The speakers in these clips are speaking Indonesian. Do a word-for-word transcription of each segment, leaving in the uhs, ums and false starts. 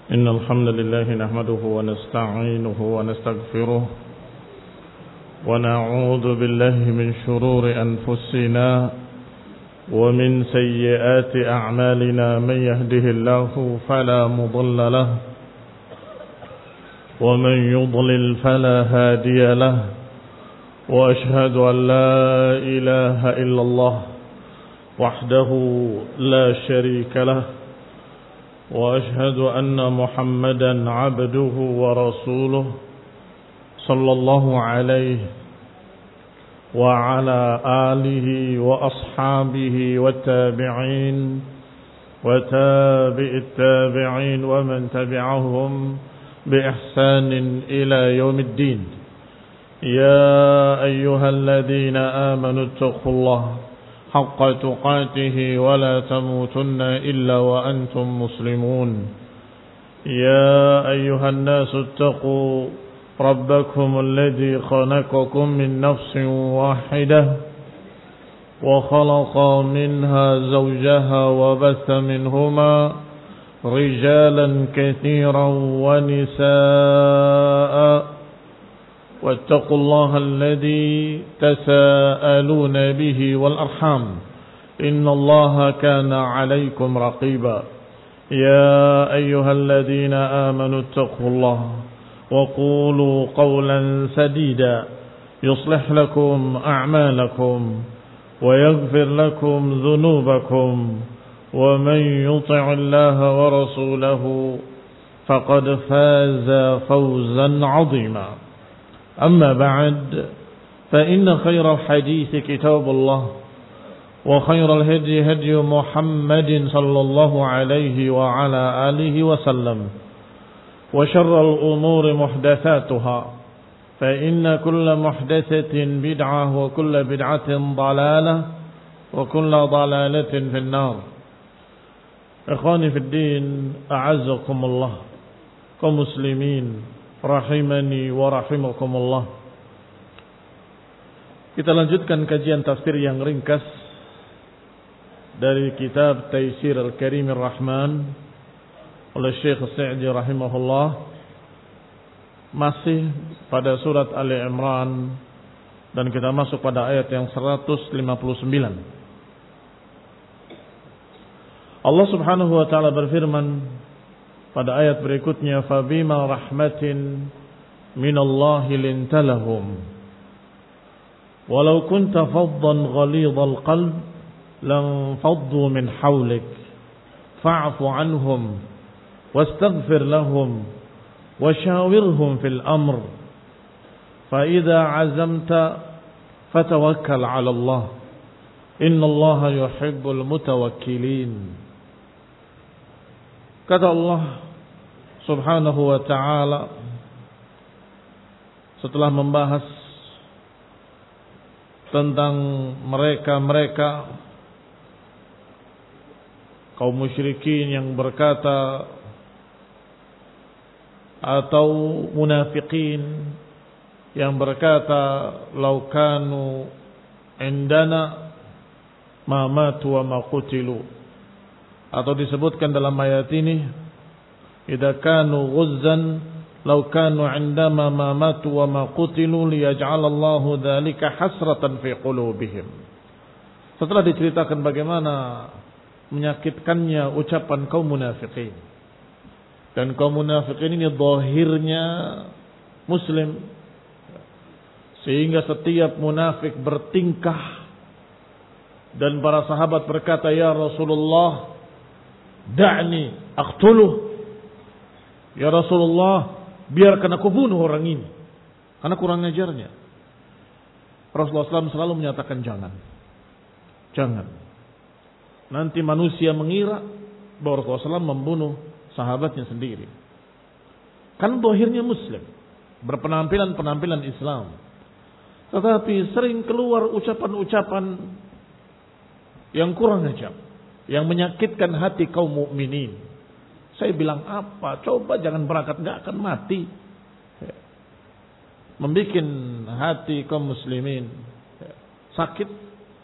إن الحمد لله نحمده ونستعينه ونستغفره ونعوذ بالله من شرور أنفسنا ومن سيئات أعمالنا. من يهده الله فلا مضل له ومن يضلل فلا هادي له، وأشهد أن لا إله إلا الله وحده لا شريك له، وأشهد أن محمدا عبده ورسوله صلى الله عليه وعلى آله وأصحابه والتابعين وتابع التابعين ومن تبعهم بإحسان إلى يوم الدين. يا أيها الذين آمنوا اتقوا الله حق تقاته ولا تموتن إلا وأنتم مسلمون. يا أيها الناس اتقوا ربكم الذي خلقكم من نفس واحدة وخلق منها زوجها وبث منهما رجالا كثيرا ونساء، واتقوا الله الذي تساءلون به والأرحام إن الله كان عليكم رقيبا. يا أيها الذين آمنوا اتقوا الله وقولوا قولا سديدا يصلح لكم أعمالكم ويغفر لكم ذنوبكم، ومن يطع الله ورسوله فقد فاز فوزا عظيما. أما بعد، فإن خير الحديث كتاب الله، وخير الهدي هدي محمد صلى الله عليه وعلى آله وسلم، وشر الأمور محدثاتها، فإن كل محدثة بدعة وكل بدعة ضلالة وكل ضلالة في النار. إخواني في الدين، أعزكم الله kaum muslimin rahimani wa rahimakumullah. Kita lanjutkan kajian tafsir yang ringkas dari kitab Taisir Al-Karim Ar-Rahman oleh Syekh Sa'di rahimahullah, masih pada surat Ali Imran, dan kita masuk pada ayat yang seratus lima puluh sembilan. Allah Subhanahu wa taala berfirman pada ayat berikutnya, fabima rahmatin minallahi linta lahum walau kunta faddan ghalidhal qalb lam faddu min hawlik fa'fu anhum wastaghfir lahum washawirhum fil amr fa idza azamta fatawakkal 'ala Allah innallaha yuhibbul mutawakkilin. Kata Allah Subhanahu wa ta'ala setelah membahas tentang mereka-mereka kaum musyrikin yang berkata, atau munafikin yang berkata, lau kanu indana ma matu wa ma qutilu, atau disebutkan dalam ayat ini, idza kanu ghuzzan law kanu 'indama ma matu wa ma qutilu liyaj'alallahu dzalika hasratan fi qulubihim. Setelah diceritakan bagaimana menyakitkannya ucapan kaum munafikin, dan kaum munafikin ini zahirnya muslim, sehingga setiap munafik bertingkah, dan para sahabat berkata, ya Rasulullah da'ni aqtuluh, ya Rasulullah biarkan aku bunuh orang ini karena kurang ajarnya. Rasulullah shallallahu alaihi wasallam selalu menyatakan jangan, jangan. Nanti manusia mengira bahwa Rasulullah shallallahu alaihi wasallam membunuh sahabatnya sendiri. Kan zahirnya muslim, berpenampilan-penampilan Islam, tetapi sering keluar ucapan-ucapan yang kurang ajar, yang menyakitkan hati kaum mukminin. Saya bilang apa? Coba jangan berangkat, nggak akan mati. Membikin hati kaum muslimin sakit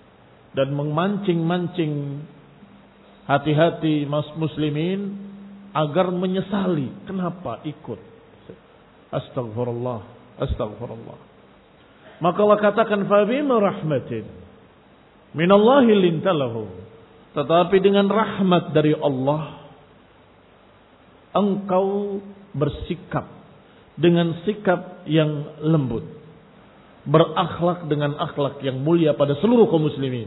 dan memancing-mancing hati-hati muslimin agar menyesali kenapa ikut. Astagfirullah, astagfirullah. Maka Allah katakan fa bima rahmatin minallahi lintalahu. Tetapi dengan rahmat dari Allah engkau bersikap dengan sikap yang lembut, berakhlak dengan akhlak yang mulia pada seluruh kaum muslimin.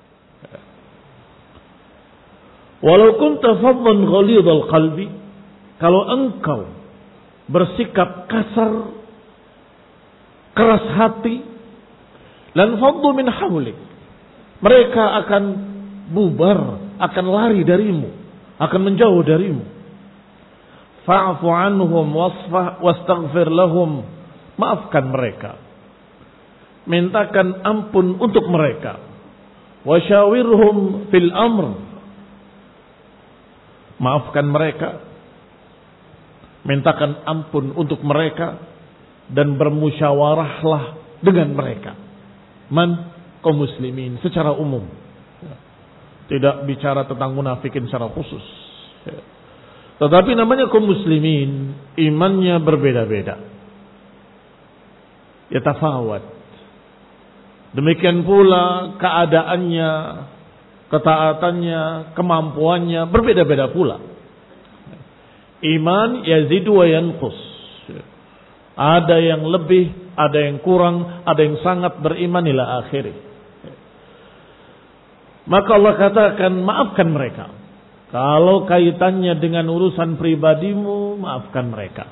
Walau kunta faddan ghalidhal qalbi, kalau engkau bersikap kasar, keras hati, lan faddu min hawlik, mereka akan bubar, akan lari darimu, akan menjauh darimu. Fa'fu anhum wasfah wastaghfir lahum, maafkan mereka, mintakan ampun untuk mereka. Wasyawirhum fil amr, maafkan mereka, mintakan ampun untuk mereka, dan bermusyawarahlah dengan mereka. Man, kaum muslimin secara umum, tidak bicara tentang munafikin secara khusus. Tetapi namanya kaum muslimin, imannya berbeda-beda, yatafawat. Demikian pula keadaannya, ketaatannya, kemampuannya berbeda-beda pula. Iman yazidu wa yanqus. Ada yang lebih, ada yang kurang, ada yang sangat beriman ila akhirih. Maka Allah katakan maafkan mereka. Kalau kaitannya dengan urusan pribadimu, maafkan mereka.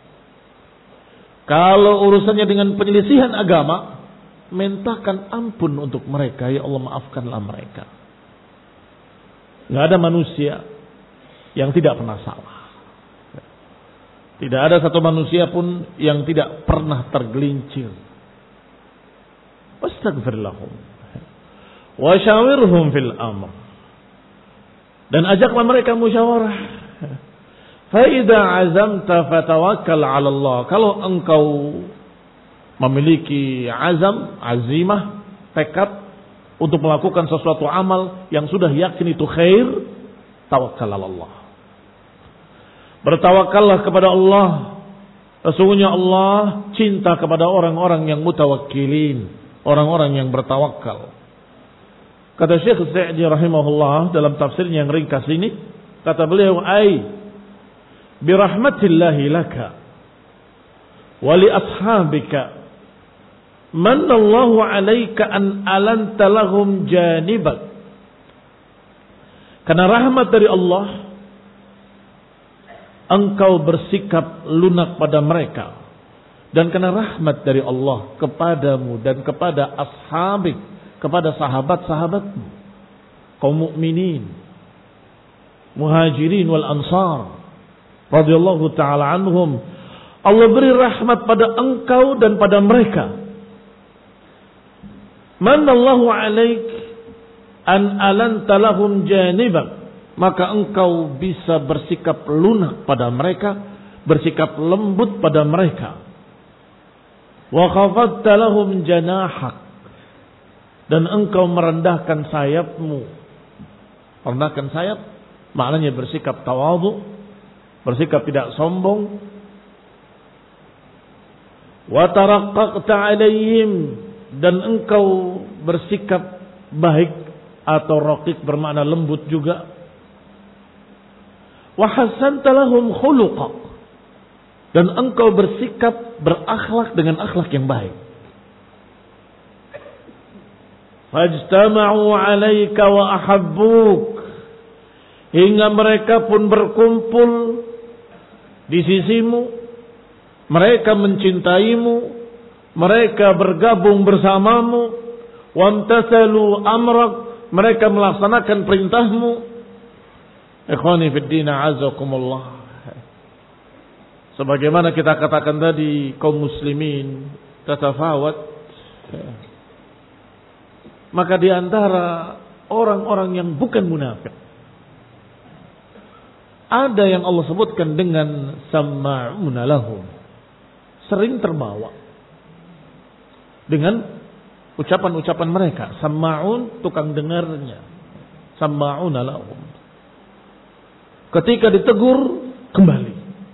Kalau urusannya dengan penyelisihan agama, mintakan ampun untuk mereka. Ya Allah, maafkanlah mereka. Nggak ada manusia yang tidak pernah salah. Tidak ada satu manusia pun yang tidak pernah tergelincir. Wastaghfir lahum wa syawirhum fil amr, dan ajaklah mereka musyawarah. Fa idza azamta fatawakkal 'ala Allah. Kalau engkau memiliki azam, azimah, tekad untuk melakukan sesuatu amal yang sudah yakin itu khair, tawakkal 'ala Allah. Bertawakallah kepada Allah. Sesungguhnya Allah cinta kepada orang-orang yang mutawakkilin, orang-orang yang bertawakal. Kata Syekh Sa'di rahimahullah dalam tafsirnya yang ringkas ini, kata beliau, ai birahmatillahi laka wa li ashabika manallahu 'alaika an alanta lahum janibak. Karena rahmat dari Allah, engkau bersikap lunak pada mereka, dan karena rahmat dari Allah kepadamu dan kepada ashabik, kepada sahabat-sahabatmu, kaum mukminin, muhajirin wal ansar radhiyallahu taala anhum, Allah beri rahmat pada engkau dan pada mereka. Manallahu 'alaik an alanta lahum janibak, maka engkau bisa bersikap lunak pada mereka, bersikap lembut pada mereka. Wa khafadta lahum janahak, dan engkau merendahkan sayapmu. Merendahkan sayap maknanya bersikap tawadhu, bersikap tidak sombong. Wa taraqqaqta 'alaihim, dan engkau bersikap baik, atau raqiq bermakna lembut juga. Wa hassanta lahum khuluqa, dan engkau bersikap berakhlak dengan akhlak yang baik. Fajtama'u 'alaika wa ahabbuk, hingga mereka pun berkumpul di sisimu, mereka mencintaimu, mereka bergabung bersamamu, wamtasalu amrak, mereka melaksanakan perintahmu. Ikhwani fid din, a'azakumullah. Sebagaimana kita katakan tadi, kaum muslimin tatafawat. Maka di antara orang-orang yang bukan munafik, ada yang Allah sebutkan dengan sama'una lahum, sering terbawa dengan ucapan-ucapan mereka. Sama'un, tukang dengarnya. Sama'una lahum. Ketika ditegur, kembali.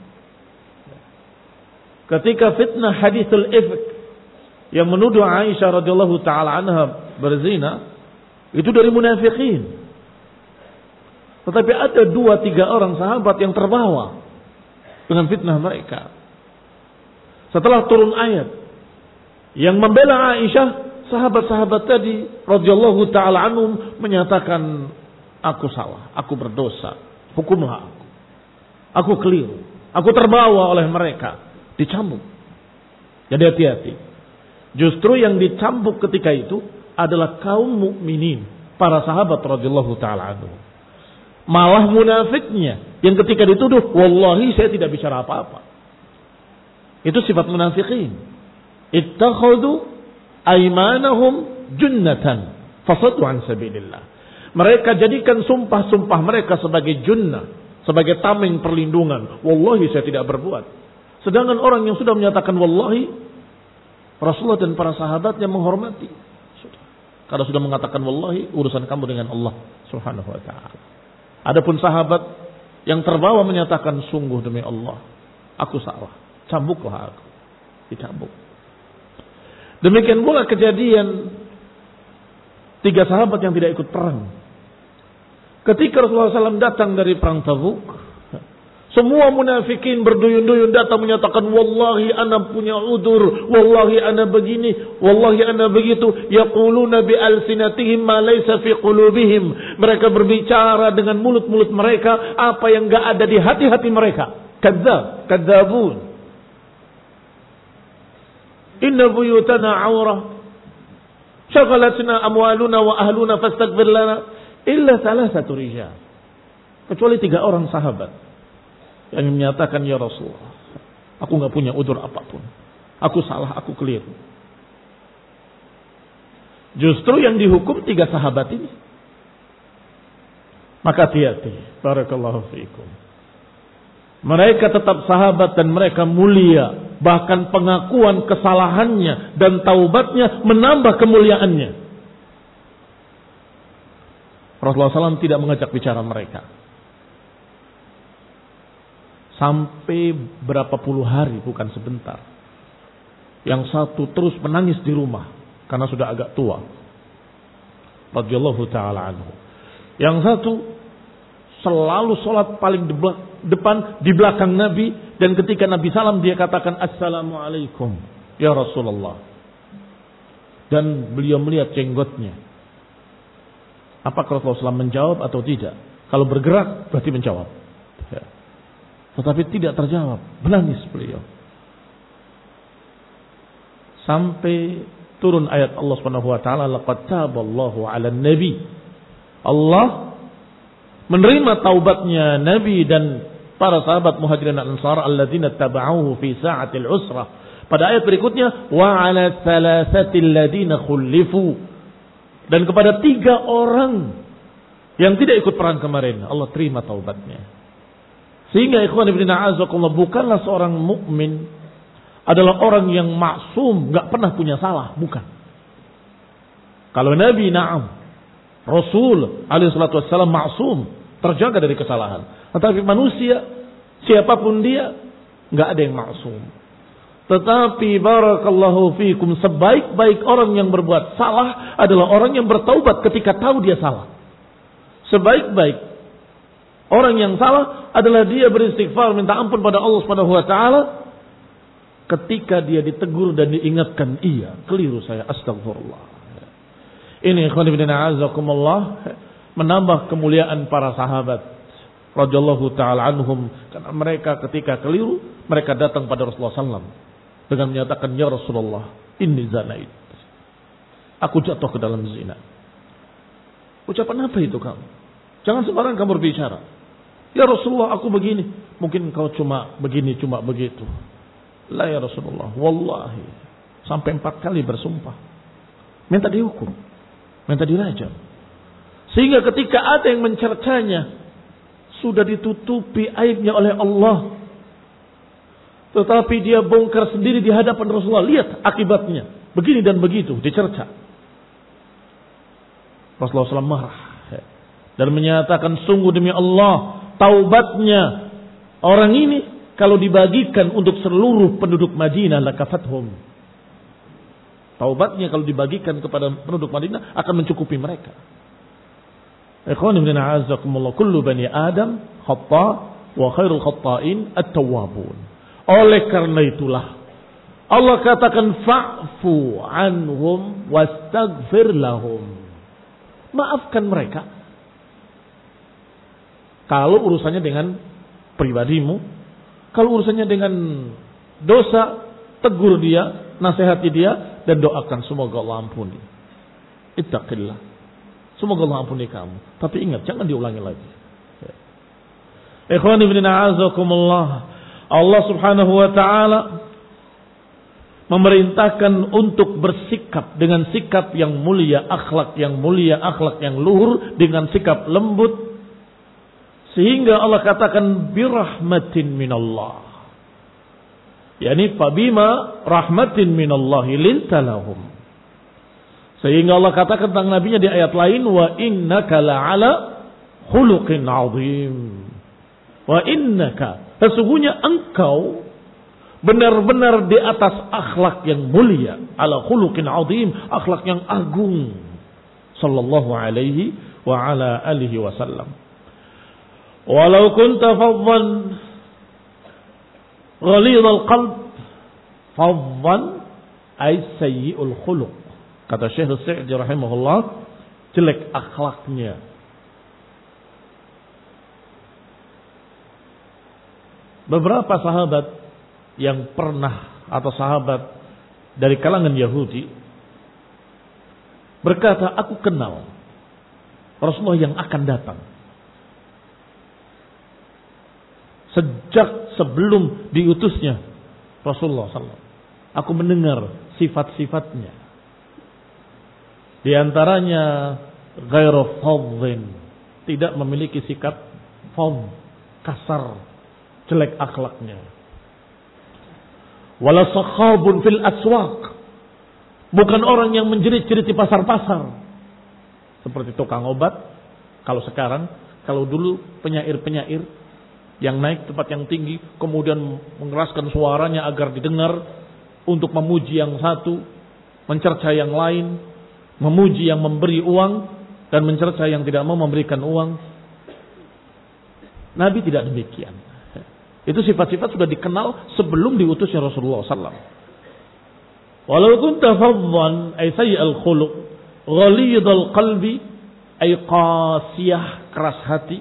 Ketika fitnah hadithul ifk yang menuduh Aisyah radhiyallahu taala anha berzina, itu dari munafikin. Tetapi ada dua tiga orang sahabat yang terbawa dengan fitnah mereka. Setelah turun ayat yang membela Aisyah, sahabat-sahabat tadi radhiyallahu taala anhum menyatakan, aku salah, aku berdosa, hukumlah aku. Aku keliru, aku terbawa oleh mereka. Dicambuk. Jadi hati-hati. Justru yang dicambuk ketika itu adalah kaum mukminin, para sahabat radhiyallahu taala anhum. Malah munafiknya yang ketika dituduh, wallahi saya tidak bicara apa-apa. Itu sifat munafikin. Ittakhadhu aymanahum junnatan fasaddu an sabilillah. Mereka jadikan sumpah-sumpah mereka sebagai junnah, sebagai tameng perlindungan. Wallahi saya tidak berbuat. Sedangkan orang yang sudah menyatakan wallahi, Rasulullah dan para sahabatnya menghormati. Sudah. Kalau sudah mengatakan wallahi, urusan kamu dengan Allah Subhanahu wa taala. Adapun sahabat yang terbawa menyatakan sungguh demi Allah, aku salah, cambuklah aku. Dicambuk. Demikian pula kejadian tiga sahabat yang tidak ikut perang. Ketika Rasulullah shallallahu alaihi wasallam datang dari perang Tabuk, semua munafikin berduyun-duyun datang menyatakan, wallahi ana punya udur, wallahi ana begini, wallahi ana begitu. Yaquluna bi alsinatihim ma laysa fi qulubihim. Mereka berbicara dengan mulut-mulut mereka apa yang enggak ada di hati-hati mereka. Kadzdzab, kadzdzabun. Inna buyutana aurah. Syaghalatna amwaluna wa ahluna fastaghfir lana illa thalathatu rijal. Kecuali tiga orang sahabat yang menyatakan, ya Rasulullah, aku nggak punya udzur apapun, aku salah, aku keliru. Justru yang dihukum tiga sahabat ini. Maka hati-hati. Barakallahu fiikum. Mereka tetap sahabat dan mereka mulia. Bahkan pengakuan kesalahannya dan taubatnya menambah kemuliaannya. Rasulullah shallallahu alaihi wasallam tidak mengajak bicara mereka. Sampai berapa puluh hari, bukan sebentar. Yang satu terus menangis di rumah karena sudah agak tua, radhiyallahu taala anhu. Yang satu selalu sholat paling depan di belakang Nabi, dan ketika Nabi salam dia katakan assalamualaikum ya Rasulullah, dan beliau melihat jenggotnya. Apakah Rasulullah shallallahu alaihi wasallam menjawab atau tidak? Kalau bergerak berarti menjawab. Ya. Tetapi tidak terjawab, menangis beliau. Sampai turun ayat Allah Subhanahu wa taala, laqad taballahu 'alan nabi. Allah menerima taubatnya Nabi dan para sahabat Muhajirin dan Ansar alladzina tabauhu fi sa'atil usrah. Pada ayat berikutnya, wa 'ala tsalatsatil ladzina khulifu. Dan kepada tiga orang yang tidak ikut perang kemarin, Allah terima taubatnya. Sehingga ikhwan ibn a'azakumullah, bukanlah seorang mukmin adalah orang yang maksum, enggak pernah punya salah, bukan. Kalau Nabi na'am, Rasul alaihi salatu wassalam maksum, terjaga dari kesalahan. Tetapi manusia, siapapun dia, enggak ada yang maksum. Tetapi barakallahu fikum, sebaik-baik orang yang berbuat salah adalah orang yang bertaubat ketika tahu dia salah. Sebaik-baik orang yang salah adalah dia beristighfar, minta ampun pada Allah Subhanahu wa taala ketika dia ditegur dan diingatkan, iya, keliru saya, astagfirullah. Ini ikhwan fillah a'azakumullah, menambah kemuliaan para sahabat radhiyallahu taala anhum, karena mereka ketika keliru, mereka datang pada Rasulullah sallallahu alaihi wasallam dengan menyatakan, ya Rasulullah, inni zanait. Aku jatuh ke dalam zina. Ucapan apa itu kamu? Jangan sembarang kamu berbicara. Ya Rasulullah, aku begini. Mungkin kau cuma begini, cuma begitu. La ya Rasulullah, wallahi. Sampai empat kali bersumpah. Minta dihukum. Minta dirajam. Sehingga ketika ada yang mencercanya, sudah ditutupi aibnya oleh Allah. Tetapi dia bongkar sendiri di hadapan Rasulullah. Lihat akibatnya. Begini dan begitu, dicerca. Rasulullah shallallahu alaihi wasallam marah. Dan menyatakan, sungguh demi Allah, taubatnya Orang ini kalau dibagikan untuk seluruh penduduk Madinah lakafathum. Taubatnya kalau dibagikan kepada penduduk Madinah akan mencukupi mereka. Ikhwani bin a'azakumullah, kullu bani Adam khata wa khairul khata'in at-tawwabun. Oleh karena itulah Allah katakan fa'fu anhum wastaghfir lahum. Maafkan mereka. Kalau urusannya dengan pribadimu, kalau urusannya dengan dosa, tegur dia, nasihati dia, dan doakan semoga Allah ampuni. Ittaqillah. Semoga Allah ampuni kamu. Tapi ingat, jangan diulangi lagi. Ikhwani bin a'azakumullah, Allah subhanahu wa ta'ala memerintahkan untuk bersikap dengan sikap yang mulia, akhlak yang mulia, akhlak yang luhur, dengan sikap lembut. Sehingga Allah katakan birahmatin minallah. Yani fabima rahmatin minallahi lintalahum. Sehingga Allah katakan tentang nabinya di ayat lain, wa innaka la'ala khuluqin azim. Wa innaka, sesungguhnya engkau benar-benar di atas akhlak yang mulia, ala khuluqin azim, akhlak yang agung. Sallallahu alaihi wa ala alihi wasallam. Walau kunta faddan ghalidhal qalb, faddan ay sayyi'ul khuluq. Kata Syekh Sa'di rahimahullah, jelek akhlaknya. Beberapa sahabat yang pernah atau sahabat dari kalangan Yahudi berkata, aku kenal Rasulullah yang akan datang. Sejak sebelum diutusnya Rasulullah sallallahu alaihi wasallam, aku mendengar sifat-sifatnya. Di antaranya ghairu fadhin, tidak memiliki sikap fadh, kasar, jelek akhlaknya. Wala sakhabun fil aswaq, bukan orang yang menjerit-jerit di pasar-pasar seperti tukang obat. Kalau sekarang, kalau dulu penyair-penyair yang naik tempat yang tinggi, kemudian mengeraskan suaranya agar didengar untuk memuji yang satu, mencerca yang lain, memuji yang memberi uang, dan mencerca yang tidak mau memberikan uang. Nabi tidak demikian. Itu sifat-sifat sudah dikenal sebelum diutusnya Rasulullah sallallahu alaihi wasallam. Walau kunta faddan ay sayyi'al khuluq, ghalidhal qalbi ay qasiyah, keras hati.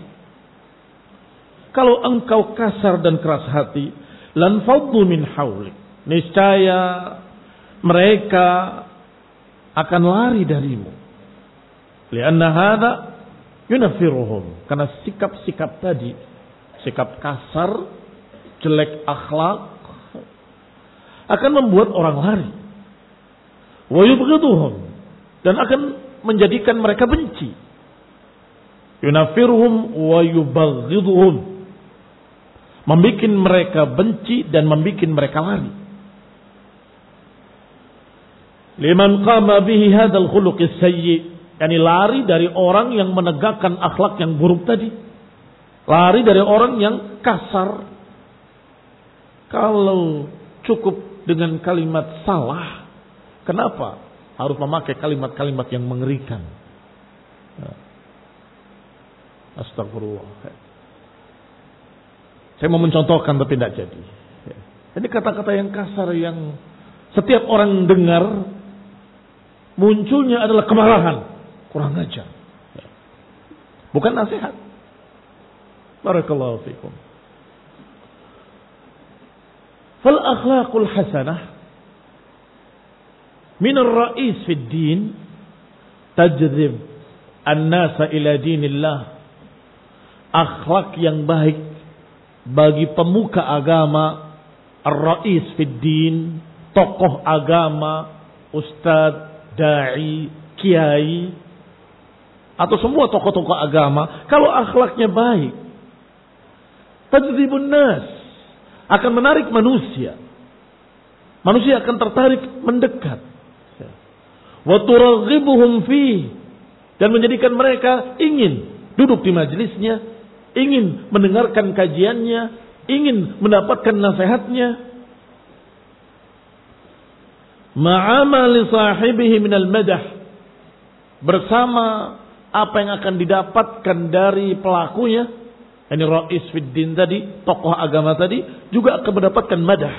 Kalau engkau kasar dan keras hati, lan faddu min haulik, niscaya mereka akan lari darimu. Lianna hadza yunaffiruhum, karena sikap-sikap tadi, sikap kasar, jelek akhlak akan membuat orang lari. Wa yubghiduhum, dan akan menjadikan mereka benci. Yunaffiruhum wa yubghiduhum, membikin mereka benci dan membikin mereka lari. Liman qama bihi hadzal khuluqis sayyi, yakni lari dari orang yang menegakkan akhlak yang buruk tadi. Lari dari orang yang kasar. Kalau cukup dengan kalimat salah, kenapa harus memakai kalimat-kalimat yang mengerikan? Astagfirullah. Saya mau mencontohkan tapi tidak jadi. Ini kata-kata yang kasar yang setiap orang dengar munculnya adalah kemarahan. Kurang ajar. Bukan nasihat. Barakallahu fikum. Fal akhlaqul hasanah min ar-ra'is fi ad-din tajzib an-nasa ila dinillah. Akhlak yang baik bagi pemuka agama, ar-ra'is fid din, tokoh agama, ustadz, dai, kiai, atau semua tokoh-tokoh agama, kalau akhlaknya baik, tajdzibun nas, akan menarik manusia. Manusia akan tertarik mendekat. Wa turaghibuhum fi, dan menjadikan mereka ingin duduk di majelisnya, ingin mendengarkan kajiannya, ingin mendapatkan nasihatnya, ma'amali sahibihi minal madah, bersama apa yang akan didapatkan dari pelakunya, ini Rais Fiddin tadi, tokoh agama tadi, juga akan mendapatkan madah,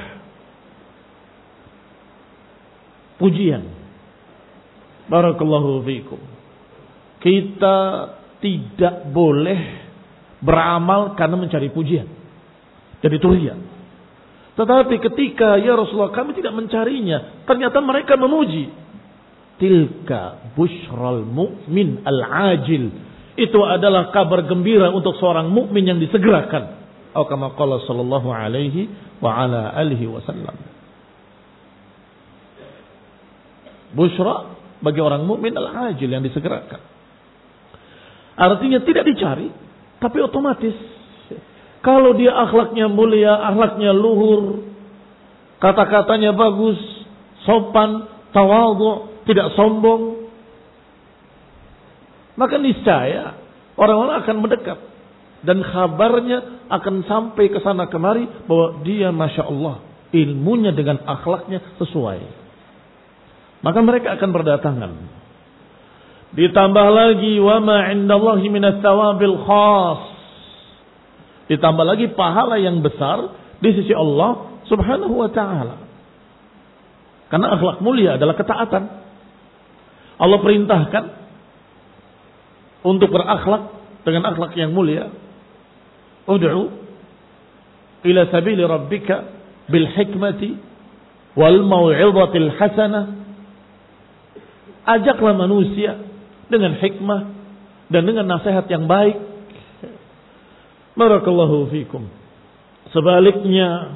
pujian. Barakallahu fiikum. Kita tidak boleh beramal karena mencari pujian. Jadi itu riya. Tetapi ketika ya Rasulullah kami tidak mencarinya, ternyata mereka memuji. Tilka busyral mu'min al-ajil. Itu adalah kabar gembira untuk seorang mukmin yang disegerakan. Atau kama qala sallallahu alaihi wa ala alihi wasallam. Busyra bagi orang mukmin al-ajil yang disegerakan. Artinya tidak dicari, tapi otomatis. Kalau dia akhlaknya mulia, akhlaknya luhur, kata-katanya bagus, sopan, tawadhu, tidak sombong, maka niscaya orang-orang akan mendekat dan kabarnya akan sampai ke sana kemari bahwa dia masya Allah ilmunya dengan akhlaknya sesuai. Maka mereka akan berdatangan. Ditambah lagi wa ma 'indallahi minats tsawabil khas. Ditambah lagi pahala yang besar di sisi Allah Subhanahu wa taala. Karena akhlak mulia adalah ketaatan. Allah perintahkan untuk berakhlak dengan akhlak yang mulia. Ud'u ila sabili rabbika bil hikmati wal mau'izatil hasanah. Ajaklah manusia dengan hikmah dan dengan nasihat yang baik. Barakallahu fikum. Sebaliknya,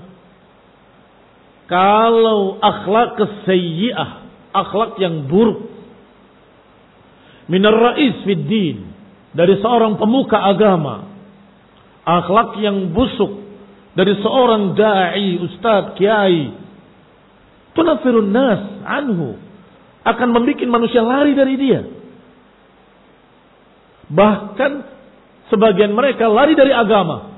kalau akhlak sayyi'ah, akhlak yang buruk, minar rais fid din, dari seorang pemuka agama, akhlak yang busuk dari seorang dai, ustaz, kiai, tunafirun nas anhu, akan membuat manusia lari dari dia. Bahkan sebagian mereka lari dari agama.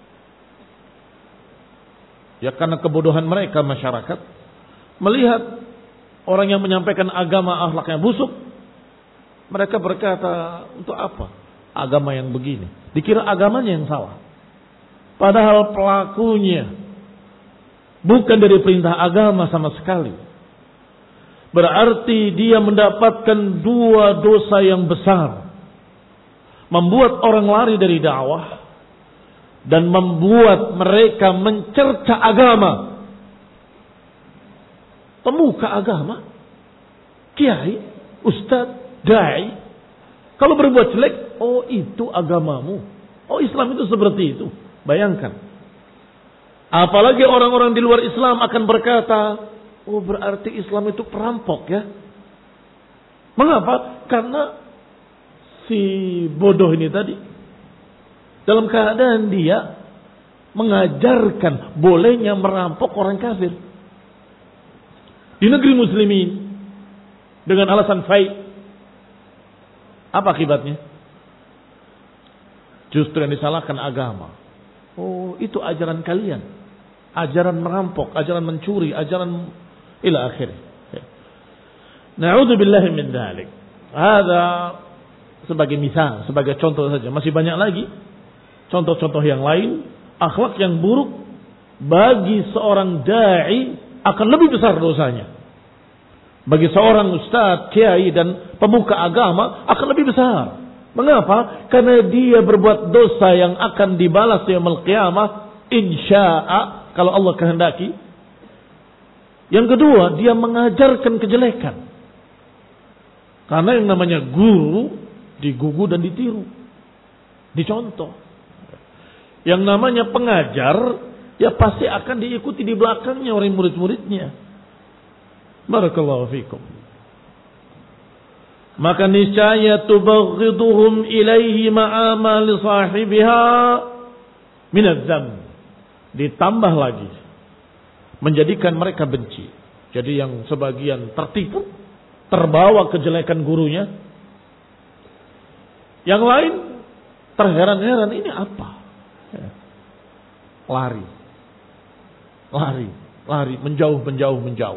Ya karena kebodohan mereka masyarakat melihat orang yang menyampaikan agama akhlaknya busuk, mereka berkata, untuk apa agama yang begini? Dikira agamanya yang salah. Padahal pelakunya bukan dari perintah agama sama sekali. Berarti dia mendapatkan dua dosa yang besar. Membuat orang lari dari dakwah dan membuat mereka mencerca agama. Pemuka agama, kiai, ustaz, dai, kalau berbuat jelek, oh itu agamamu, oh Islam itu seperti itu. Bayangkan. Apalagi orang-orang di luar Islam akan berkata, oh berarti Islam itu perampok ya. Mengapa? Karena si bodoh ini tadi dalam keadaan dia mengajarkan bolehnya merampok orang kafir di negeri muslimin dengan alasan fai. Apa akibatnya? Justru yang disalahkan agama. Oh, itu ajaran kalian. Ajaran merampok, ajaran mencuri, ajaran ila akhir. Na'udzubillahi min dzalik. Hadza sebagai misal, sebagai contoh saja. Masih banyak lagi contoh-contoh yang lain. Akhlak yang buruk bagi seorang da'i akan lebih besar dosanya. Bagi seorang ustaz, kiai dan pemuka agama akan lebih besar. Mengapa? Karena dia berbuat dosa yang akan dibalas yaumul qiyamah insya'a, kalau Allah kehendaki. Yang kedua, dia mengajarkan kejelekan. Karena yang namanya guru digugu dan ditiru, dicontoh. Yang namanya pengajar, ya pasti akan diikuti di belakangnya oleh murid-muridnya. Barakallahu fikum. Maka niscaya tubaghiduhum ilaihi ma'amal sahibiha minadz-dzam. Ditambah lagi menjadikan mereka benci. Jadi yang sebagian tertipu, terbawa kejelekan gurunya. Yang lain terheran-heran, ini apa? lari. Lari, lari, menjauh, menjauh, menjauh.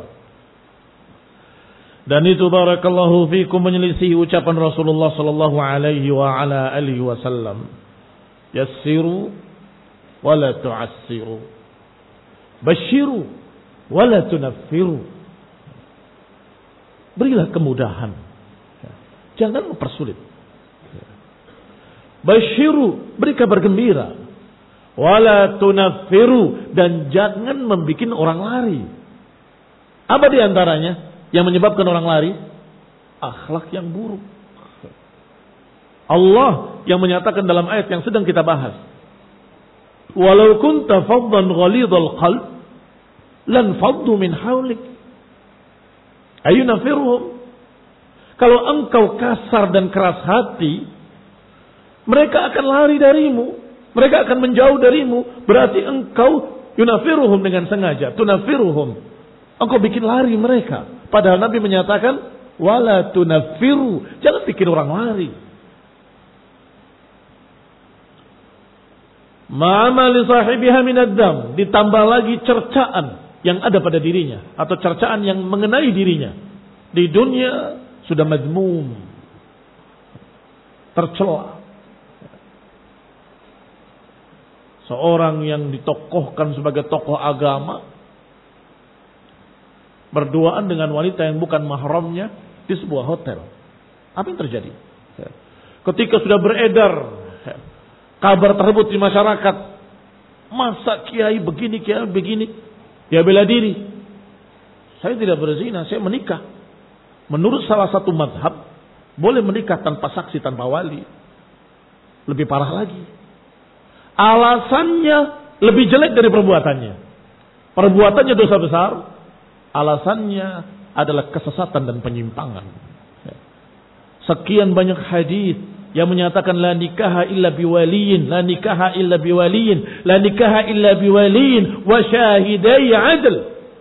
Dan itu barakallahu fikum menyelisih ucapan Rasulullah sallallahu alaihi wa ala alihi wasallam. Yassiru wa la tu'assiru. Basyiru wa la tunaffiru. Berilah kemudahan. Jangan mempersulit. Basyiru, beri kabar gembira. Wa la tunaffiru, dan jangan membikin orang lari. Apa di antaranya yang menyebabkan orang lari? Akhlak yang buruk. Allah yang menyatakan dalam ayat yang sedang kita bahas. Walau kunta faddan ghalidhal qalb lan faddu min hawlik. Ayunafiruhum. Kalau engkau kasar dan keras hati, mereka akan lari darimu. Mereka akan menjauh darimu. Berarti engkau yunafiruhum dengan sengaja. Tunafiruhum. Engkau bikin lari mereka. Padahal Nabi menyatakan, wala tunafiru. Jangan bikin orang lari. Ma'amali sahibiha minaddam. Ditambah lagi cercaan yang ada pada dirinya. Atau cercaan yang mengenai dirinya. Di dunia sudah mazmum. Tercela. Seorang yang ditokohkan sebagai tokoh agama berduaan dengan wanita yang bukan mahramnya di sebuah hotel. Apa yang terjadi? Ketika sudah beredar kabar tersebut di masyarakat, masa kiai begini, kiai begini, dia bela diri. Saya tidak berzina, saya menikah. Menurut salah satu mazhab, boleh menikah tanpa saksi, tanpa wali. Lebih parah lagi, alasannya lebih jelek dari perbuatannya. Perbuatannya dosa besar, alasannya adalah kesesatan dan penyimpangan. Sekian banyak hadis yang menyatakan la nikaha illa biwaliyin, la nikaha illa biwaliyin, la nikaha illa biwaliyin wa syahidai adl.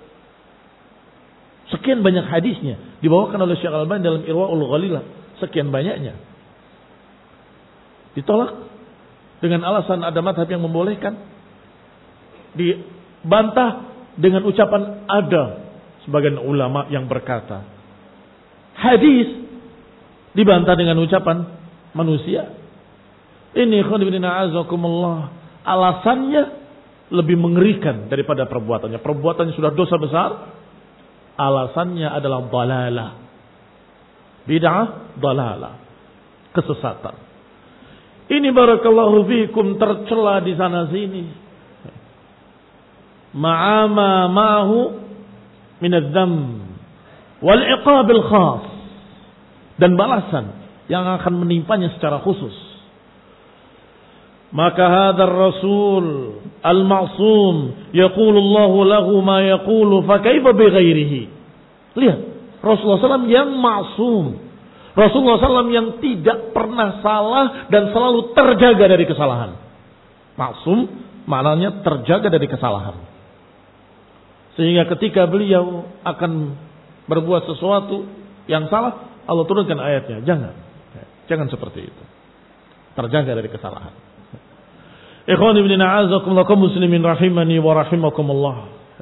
Sekian banyak hadisnya dibawakan oleh Syekh Al-Albani dalam Irwaul Ghalilah. Sekian banyaknya ditolak dengan alasan ada mazhab yang membolehkan. Dibantah dengan ucapan ada sebagian ulama yang berkata. Hadis dibantah dengan ucapan manusia. Ini khonibina azakumullah. Alasannya lebih mengerikan daripada perbuatannya. Perbuatannya sudah dosa besar. Alasannya adalah dalalah. Bid'ah, dalalah. Kesesatan. Ini barakallahu fikum tercela di sana sini. Ma'ama ma'hu minadz-dzam wal iqabil khas, dan balasan yang akan menimpanya secara khusus. Maka hadzal rasul al-ma'sum yaqulu Allahu lahu ma yaqulu fa kaifa bi ghairihi. Lihat, Rasulullah sallallahu alaihi wasallam yang ma'sum, Rasulullah sallallahu alaihi wasallam yang tidak pernah salah dan selalu terjaga dari kesalahan. Ma'sum maknanya terjaga dari kesalahan. Sehingga ketika beliau akan berbuat sesuatu yang salah, Allah turunkan ayatnya, jangan. Jangan seperti itu. Terjaga dari kesalahan. Ikhwani ibn a'azakumullah kaum muslimin rahimani wa rahimakumullah.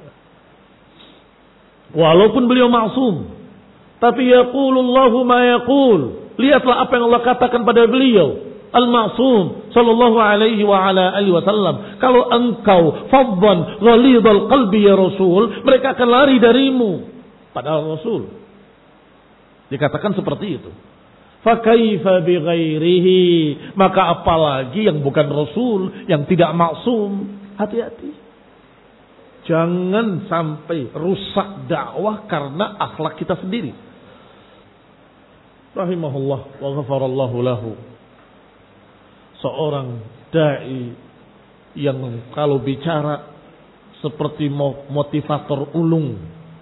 Walaupun beliau ma'sum, tapi yaqulullahu ma yaqul. Lihatlah apa yang Allah katakan pada beliau, al-ma'sum sallallahu alaihi wa ala alihi wasallam. Kalau engkau faddan ghalidhal qalbi ya Rasul, mereka akan lari darimu. Padahal Rasul dikatakan seperti itu. Fa kaifa bi ghairihi, maka apalagi yang bukan Rasul, yang tidak maksum. Hati-hati. Jangan sampai rusak dakwah karena akhlak kita sendiri. Rahimahullah wa ghafarallahu lahu. Seorang dai yang kalau bicara seperti motivator ulung.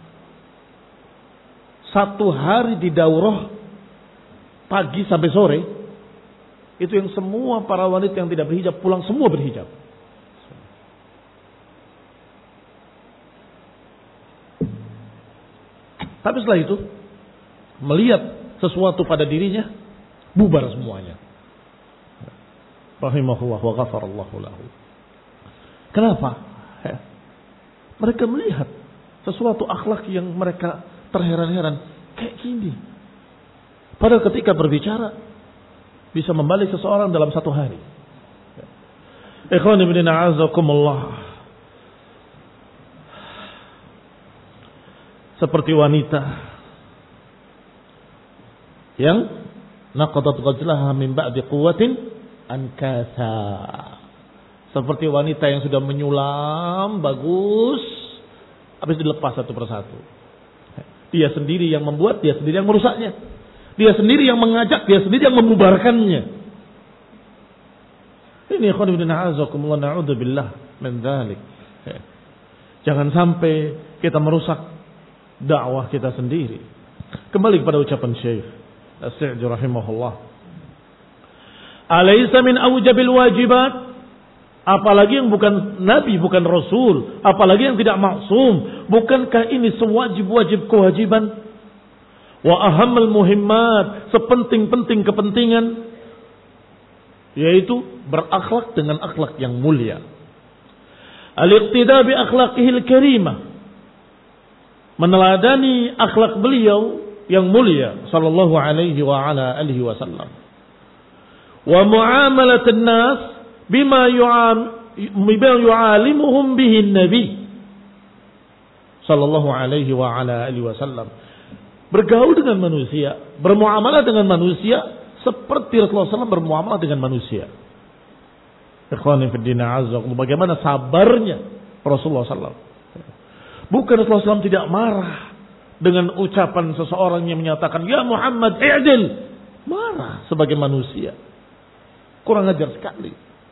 Satu hari di daurah pagi sampai sore, itu yang semua para wanita yang tidak berhijab pulang semua berhijab. Tapi setelah itu melihat sesuatu pada dirinya, bubar semuanya. Rahimahullah wa ghafarallahu lahu. Kenapa? Mereka melihat sesuatu akhlak yang mereka terheran-heran. Kayak gini. Padahal ketika berbicara bisa membalik seseorang dalam satu hari. Ikhwan ibn a'azakumullah. Seperti wanita yang naqadat ghazlaha min ba'di quwwatin ankasa. Seperti wanita yang sudah menyulam bagus, habis dilepas satu persatu. Dia sendiri yang membuat, dia sendiri yang merusaknya. Dia sendiri yang mengajak, dia sendiri yang membubarkannya. Ini ikhwan ibn a'azakumullah, na'udzubillah min dzalik. Jangan sampai kita merusak dakwah kita sendiri. Kembali kepada ucapan Syekh As-Sa'di rahimahullah. Alaysa min awjabil wajibat, apalagi yang bukan nabi, bukan rasul, apalagi yang tidak maksum, bukankah ini sewajib-wajib kewajiban? Wa ahamul muhimmat, sepenting-penting kepentingan, yaitu berakhlak dengan akhlak yang mulia. Al-iqtida bi akhlaqihil karimah, meneladani akhlak beliau yang mulia sallallahu alaihi wa ala alihi wasallam. Wa muamalatun nas bima yu'am bima yu'alimuhum bihi nabi sallallahu alaihi wa ala alihi wasallam. Bergaul dengan manusia, bermuamalah dengan manusia seperti Rasulullah sallallahu alaihi wasallam bermuamalah dengan manusia. Ikhwani fi din azzakum, bagaimana sabarnya Rasulullah sallallahu alaihi wasallam. Bukan Rasulullah sallallahu alaihi wasallam tidak marah dengan ucapan seseorang yang menyatakan, ya Muhammad i'dil. Marah sebagai manusia. Kurang ajar sekali.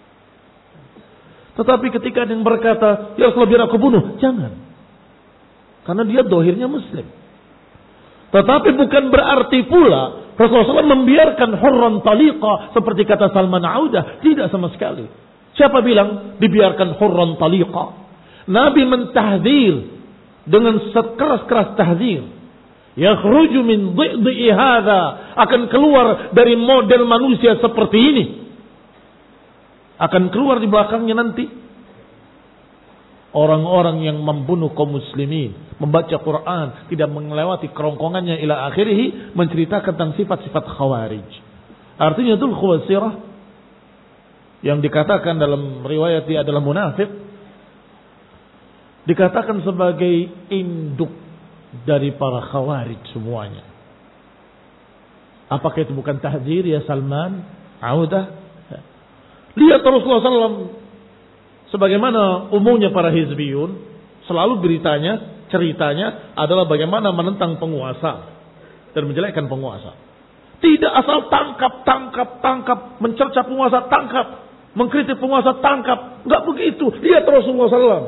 Tetapi ketika ada yang berkata, ya Rasulullah biar aku bunuh. Jangan. Karena dia dohirnya muslim. Tetapi bukan berarti pula Rasulullah sallallahu alaihi wasallam membiarkan hurran taliqa seperti kata Salman Audah. Tidak sama sekali. Siapa bilang dibiarkan hurran taliqa? Nabi mentahdzir dengan sekeras-keras tahdzir. Yakhruju min dhidhi hadza, akan keluar dari model manusia seperti ini. Akan keluar di belakangnya nanti orang-orang yang membunuh kaum muslimin, membaca Quran, tidak melewati kerongkongannya ila akhirih, menceritakan tentang sifat-sifat khawarij. Artinya Dzul Khuwaisirah yang dikatakan dalam riwayat dia adalah munafik, dikatakan sebagai induk dari para khawarij semuanya. Apakah itu bukan tahdzir ya Salman Audah? Lihat Rasulullah sallallahu alaihi wasallam sebagaimana umumnya para hizbiyun, selalu beritanya, ceritanya adalah bagaimana menentang penguasa dan menjelekkan penguasa. Tidak asal tangkap, tangkap, tangkap, mencerca penguasa, tangkap, mengkritik penguasa, tangkap. Enggak begitu. Lihat Rasulullah sallallahu alaihi wasallam.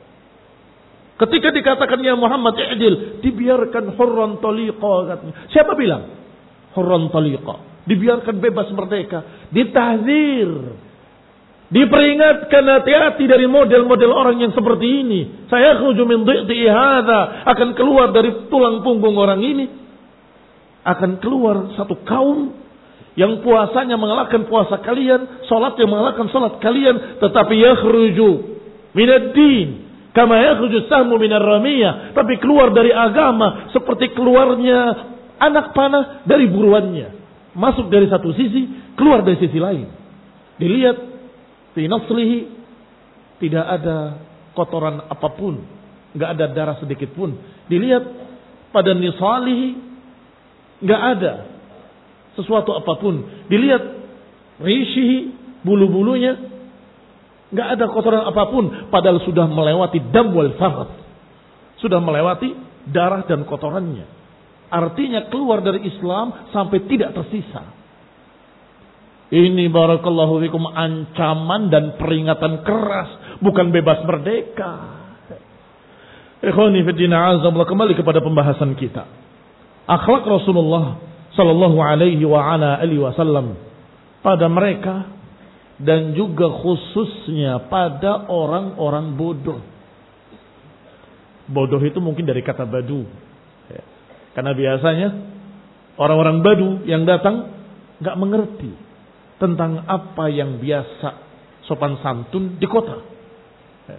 Ketika dikatakan ya Muhammad i'dil, dibiarkan hurran taliqa katanya. Siapa bilang? Hurran taliqa. Dibiarkan bebas merdeka. Ditahdzir. Diperingatkan, hati-hati dari model-model orang yang seperti ini. Saya khruju min dhidhi hadza, akan keluar dari tulang punggung orang ini. Akan keluar satu kaum yang puasanya mengalahkan puasa kalian, salatnya mengalahkan salat kalian, tetapi yakhruju minad din kama yakhruju sahmu minar ramiyah, tapi keluar dari agama seperti keluarnya anak panah dari buruannya. Masuk dari satu sisi, keluar dari sisi lain. Dilihat fi naslihi, tidak ada kotoran apapun, enggak ada darah sedikit pun. Dilihat pada nisalihi, enggak ada sesuatu apapun. Dilihat rishihi, bulu-bulunya, enggak ada kotoran apapun, padahal sudah melewati dam wal farad, sudah melewati darah dan kotorannya. Artinya keluar dari Islam sampai tidak tersisa. Ini barakallahu fikum ancaman dan peringatan keras, bukan bebas merdeka. Ikhwani fi din azza, kembali kepada pembahasan kita. Akhlak Rasulullah sallallahu alaihi wa ala alihi wasallam pada mereka dan juga khususnya pada orang-orang bodoh. Bodoh itu mungkin dari kata badu. Karena biasanya orang-orang badu yang datang enggak mengerti tentang apa yang biasa sopan santun di kota.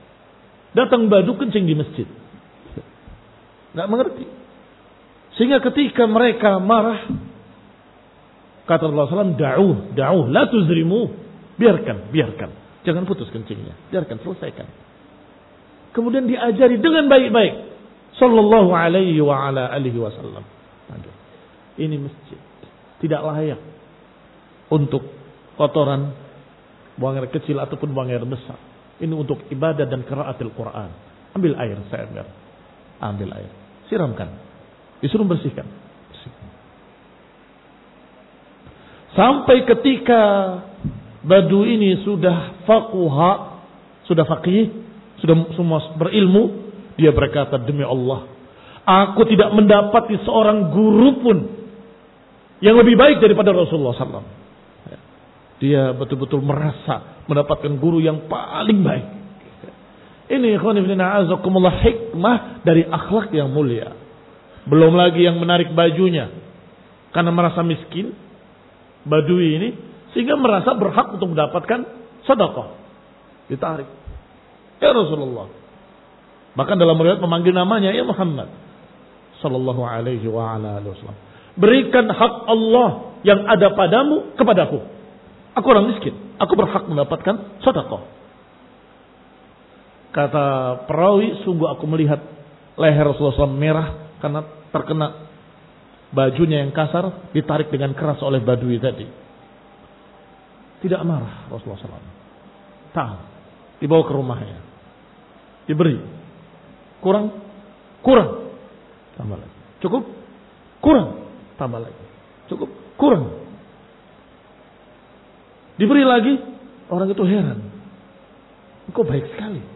Datang badu kencing di masjid. Nggak mengerti. Sehingga ketika mereka marah, kata Rasulullah shallallahu alaihi wasallam, da'uh, da'uh, la tuzrimu. Biarkan, biarkan. Jangan putus kencingnya. Biarkan, selesaikan. Kemudian diajari dengan baik-baik. Sallallahu alaihi wa ala alihi wasallam. Ini masjid. Tidak layak untuk kotoran, buang air kecil ataupun buang air besar. Ini untuk ibadah dan qiraatul Quran. Ambil air, saya ambil. Ambil air. Siramkan. Disuruh bersihkan. bersihkan. Sampai ketika badu ini sudah faquha, sudah faqih, sudah semua berilmu, dia berkata, demi Allah, aku tidak mendapati seorang guru pun yang lebih baik daripada Rasulullah sallallahu alaihi wasallam. Dia betul-betul merasa mendapatkan guru yang paling baik. Ini ikhwan fillah a'azakumullah, hikmah dari akhlak yang mulia. Belum lagi yang menarik bajunya karena merasa miskin, badui ini, sehingga merasa berhak untuk mendapatkan sedekah. Ditarik. Ya Rasulullah. Bahkan dalam riwayat memanggil namanya, ya Muhammad sallallahu alaihi wa ala alihi wasallam. Berikan hak Allah yang ada padamu kepadaku. Aku orang miskin, aku berhak mendapatkan sedekah. Kata perawi, sungguh aku melihat leher Rasulullah shallallahu alaihi wasallam merah karena terkena bajunya yang kasar, ditarik dengan keras oleh badui tadi. Tidak marah Rasulullah shallallahu alaihi wasallam. Tahu, dibawa ke rumahnya, diberi. Kurang, kurang, tambah lagi. Cukup, kurang, tambah lagi. Cukup, kurang. Diberi lagi, orang itu heran. Kok baik sekali.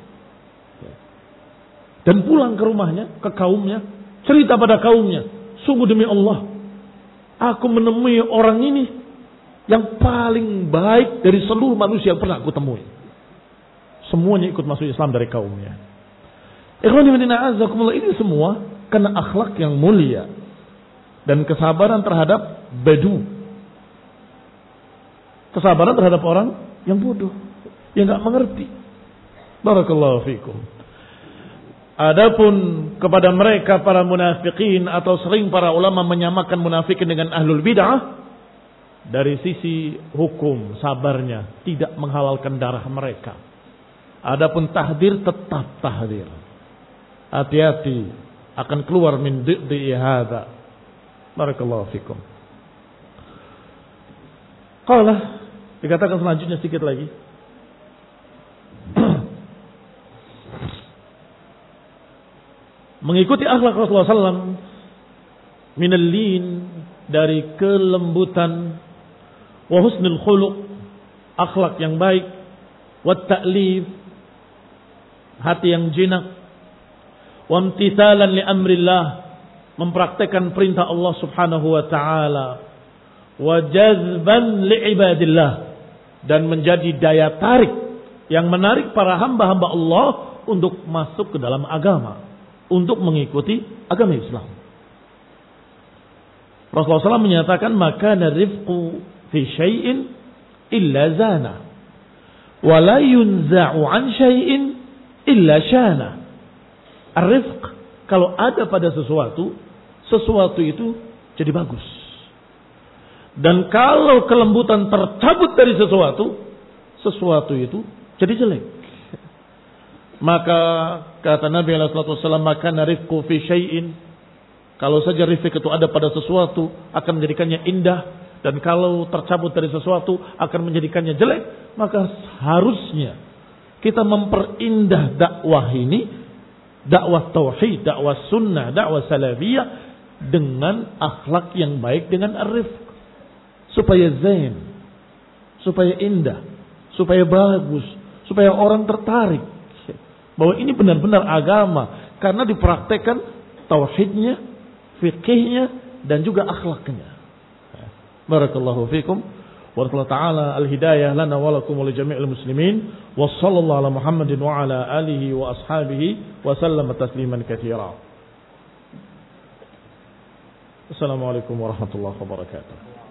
Dan pulang ke rumahnya, ke kaumnya, cerita pada kaumnya, sungguh demi Allah, aku menemui orang ini yang paling baik dari seluruh manusia yang pernah aku temui. Semuanya ikut masuk Islam dari kaumnya. Ikhwani fillah a'azakumullah, ini semua karena akhlak yang mulia dan kesabaran terhadap badu. Kesabaran terhadap orang yang bodoh, yang enggak mengerti. Barakallahu fikum. Adapun kepada mereka para munafikin, atau sering para ulama menyamakan munafikin dengan ahlul bid'ah, dari sisi hukum sabarnya tidak menghalalkan darah mereka. Adapun tahdir tetap tahdir. Hati-hati akan keluar min di'i hadza. Barakallahu fikum. Qala, dikatakan selanjutnya sedikit lagi. Mengikuti akhlak Rasulullah sallallahu alaihi wasallam minal lin, dari kelembutan, wa husnul khuluq, akhlak yang baik, wa ta'lif, hati yang jinak, wa imtithalan li amrillah, mempraktekkan perintah Allah Subhanahu wa taala, wa jazban li ibadillah, dan menjadi daya tarik yang menarik para hamba-hamba Allah untuk masuk ke dalam agama, untuk mengikuti agama Islam. Rasulullah shallallahu alaihi wasallam menyatakan, maka rifqu fi syai'in illa zana, wa la yunza'u an syai'in illa syana. Ar-rifq, kalau ada pada sesuatu, sesuatu itu jadi bagus. Dan kalau kelembutan tercabut dari sesuatu, sesuatu itu jadi jelek. Maka kata Nabi sallallahu alaihi wasallam, maka rifqu fi syai'in, kalau saja rifq itu ada pada sesuatu akan menjadikannya indah, dan kalau tercabut dari sesuatu akan menjadikannya jelek. Maka harusnya kita memperindah dakwah ini, dakwah tauhid, dakwah sunnah, dakwah salafiyah, dengan akhlak yang baik, dengan ar-rifq, supaya zain, supaya indah, supaya bagus, supaya orang tertarik bahwa ini benar-benar agama, karena dipraktekkan tauhidnya, fikihnya, dan juga akhlaknya. Barakallahu fikum. Wa ta'ala al-hidayah lana wa lakum wa li jami'il muslimin. Wa sallallahu ala Muhammadin wa ala alihi wa ashabihi wa sallama tasliman katsira. Assalamualaikum warahmatullahi wabarakatuh.